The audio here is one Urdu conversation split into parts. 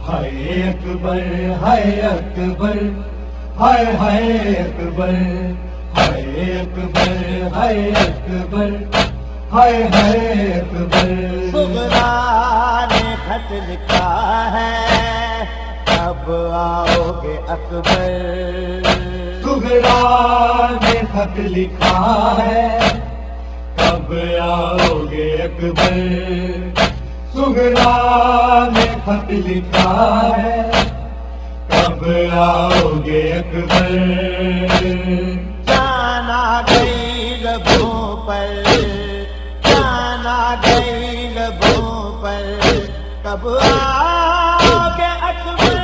ہائے اکبر ہائے اکبر ہائے ہائے اکبر ہائے اکبر ہائے اکبر ہائے ہائے اکبر صغرا نے خط لکھا ہے کب آؤ گے اکبر صغرا نے خط لکھا ہے کب آؤ گے اکبر صغرا نے خط لکھا ہے کب آؤ گے اکبر جانا گئی لبوں پر جانا گئی لبوں پر کب آؤ گے اکبر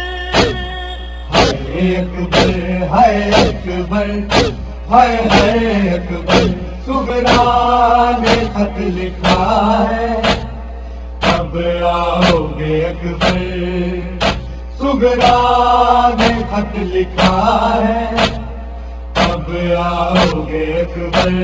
ہائے اکبر ہائے اکبر ہائے ہائے اکبر صغرا نے خط لکھا ہے کب آؤ گے اکبر صغرا نے خط لکھا ہے کب آؤ گے اکبر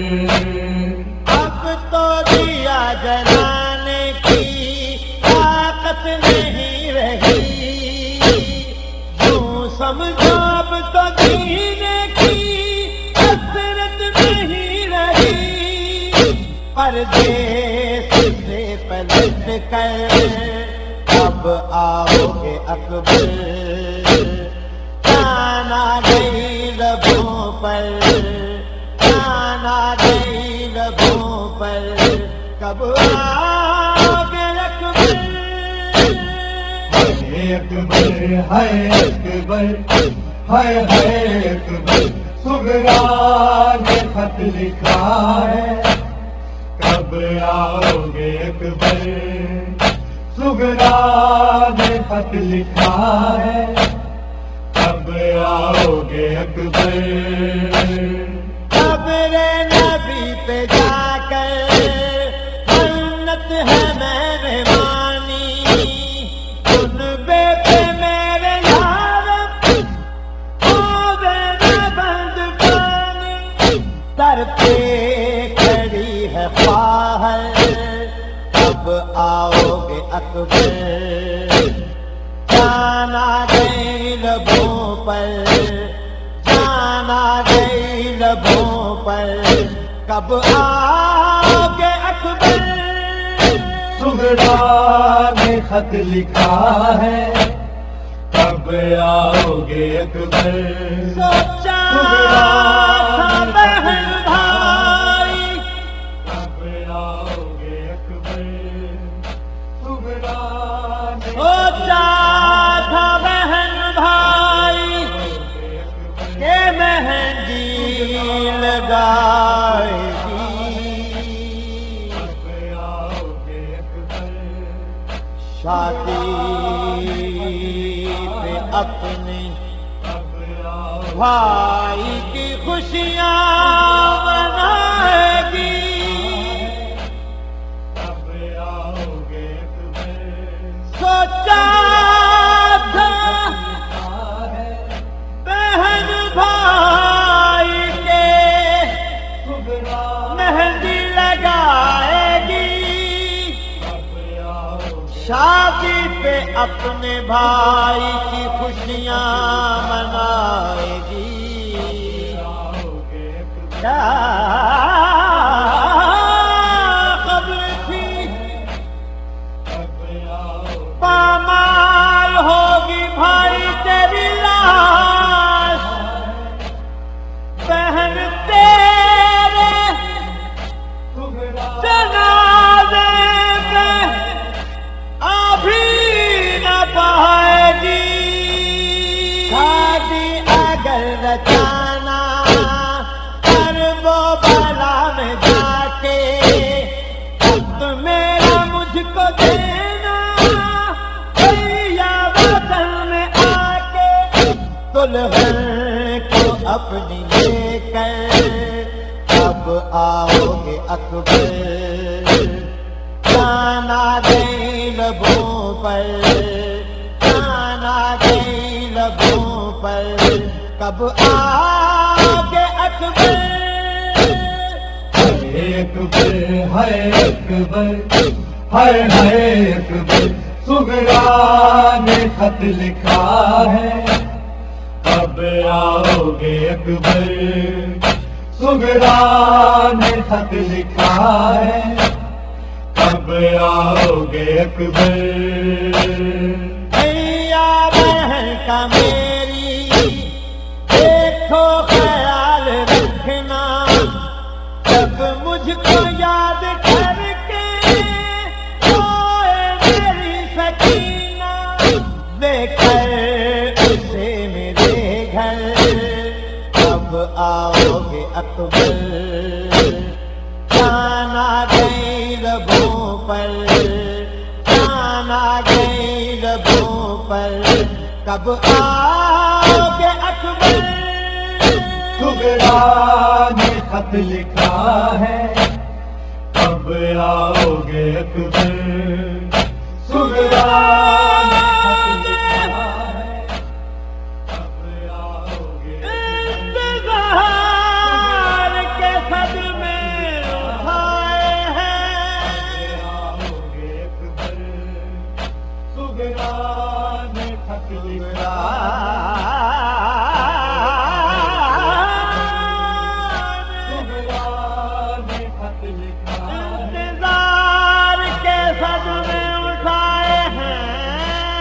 اب تو دیا جلانے کی طاقت نہیں رہی یوں سمجھو اب تو جینے کی حسرت نہیں رہی پردیس سے پلٹ کر اب آؤ گے اکبر جانا گئی لبوں پر جانا گئی لبوں پر کب آؤ گے اکبر ہائے اکبر ہائے اکبر ہائے ہائے اکبر صغرا نے خط لکھا ہے کب آؤ گے اکبر صغرا نے خط لکھا ہے کب آؤ گے اکبر قبر نبی پہ جا کر منت ہے میں مانی جنبے پہ میرے یار آوے نہ بند پانی در پہ کھڑی ہے خواہر کب آؤ گے اکبر جانا گئی لبوں پر جانا گئی لبوں پر کب آؤ گے اکبر صغرا نے خط لکھا ہے کب آؤ گے اکبر سوچا صغرا تھا نے خط بہن لکھا بھائی کب آؤ گے اکبر صغرا نے خط سوچا لکھا تھا بہن بھائی کہ مہندی لگائے گی شادی پہ اپنے بھائی کی خوشیاں منائے گی سوچا تھا بہن بھائی کے مہندی لگائے گی شادی پہ اپنے بھائی کی خوشیاں منائے گی کیا خبر تھی پامال ہوگی بھائی تیری لاش بہن تیرے جنازے میں ابھی نہ پائے گی شادی اگر رچانا کر وہ بالا میں جا کے وقت میرا مجھ کو دینا بھیا وطن میں آ کے دلہن کو اپنی لے کر اب آؤ گے اکبر جانا گئی لبوں پر جانا گئی لبوں پر کب آؤ گے اکبر ہائے اکبر ہائے اکبر ہائے ہائے اکبر سغرا نے خط لکھا ہے کب آؤ گے اکبر سغرا نے خط لکھا ہے کب آؤ گے اکبر بھیا بہن کا میری دیکھو خیال رکھنا جب مجھ کو یاد کر کے روئے میری سکینہ لے کر اسے میرے گھر کب آؤ گے اکبر جانا گئی لبوں پر جانا گئی لبوں پر کب آؤ گے اکبر سغرا نے خط لکھا ہے کب آؤ گے اکبر سغرا نے خط لکھا ہے کب آؤ گے انتظار کے صدمے اٹھائے ہیں آؤ گے اکبر سغرا نے خط لکھا انتظار کے صدمے اٹھائے ہیں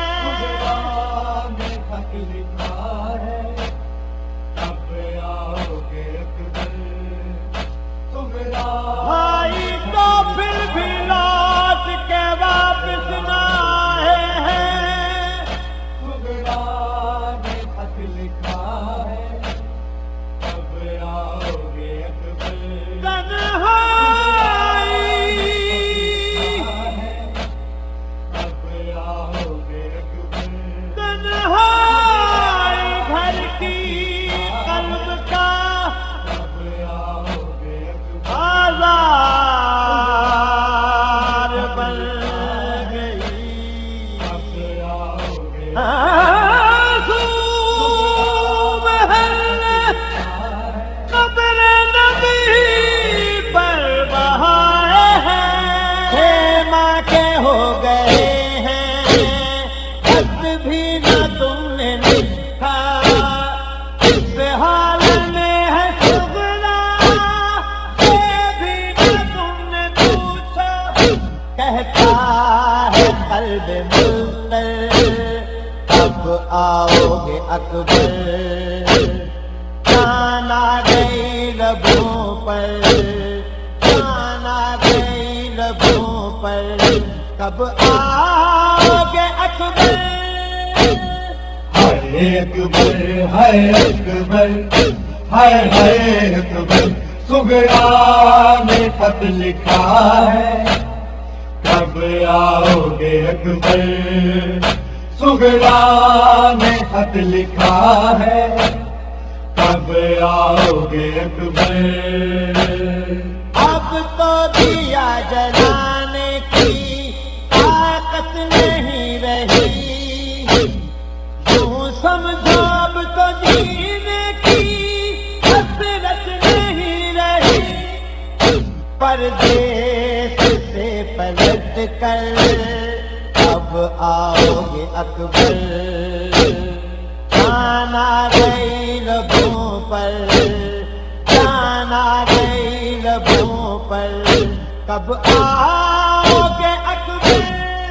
خط لکھا ہے کب آؤ گے اکبر سغرا بھائی تو پھر بھی لوٹ کے واپس نہ آئے ہیں سغرا نے خط لکھا ہے کب آؤ گے اکبر تنہائی گھر کی قلب کا آزار بن گئی آنسو بہن قبر نبی پر بہائے ہیں چھ ماہ کے ہو گئے ہیں خط بھی نہ تم نے لکھا اس حال میں ہے سغرا یہ بھی نہ تم نے پوچھا کہتا ہے قلب ملتر اب آؤ گے اکبر جانا گئی لبوں پر جانا گئی لبوں پر کب آؤ گے اکبر ہائے اکبر ہائے اکبر ہائے اکبر سغرا نے خط لکھا ہے کب آؤ گے اکبر سغرا نے خط لکھا ہے کب آؤ گے اکبر اب تو دیا جلانے کی طاقت نہیں رہی یوں سمجھو اب تو جینے کی حسرت نہیں رہی پردیس سے پلٹ کر اب آؤ گے اکبر جانا گئی لبوں پر جانا گئی لبوں پر کب آؤ گے اکبر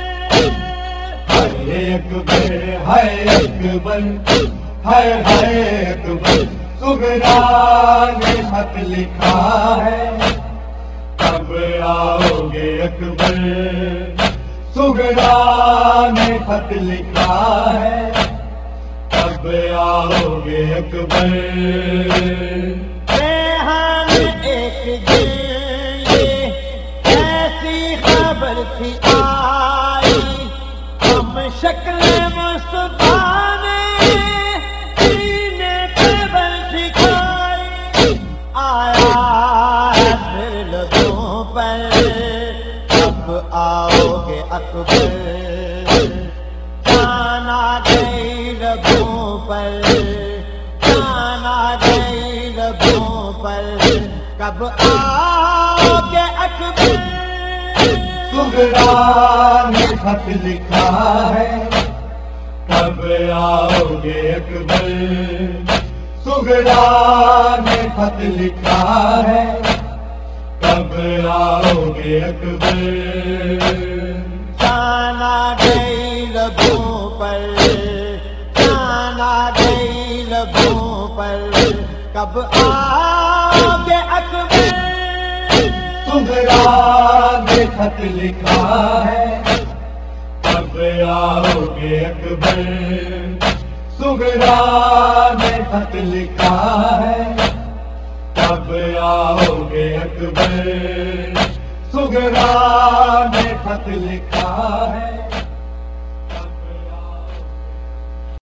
ہائے اکبر ہائے اکبر ہائے اکبر سغرا نے خط لکھا ہے کب آؤ گے اکبر سغرا نے خط لکھا ہے کب آؤ گے اکبر ریحان ایک دن یہ ایسی خبر تھی آئی ہم شکل مصطفیٰ نے سینے پہ بل دکھائی آیا ہے پھر لبوں پر اب آؤ گے اکبر جانا گئی لبوں پر جانا گئی لبوں پر کب آؤ گے اکبر سغرا نے خط لکھا ہے کب آؤ گے اکبر سغرا نے خط لکھا ہے کب آؤ گے اکبر جانا گئی لبوں پر جانا گئی لبوں پر کب آؤ گے اکبر سغرا نے خط لکھا ہے کب آؤ گے اکبر سغرا نے خط لکھا ہے کب آؤ گے اکبر سغرا نے خط لکھا ہے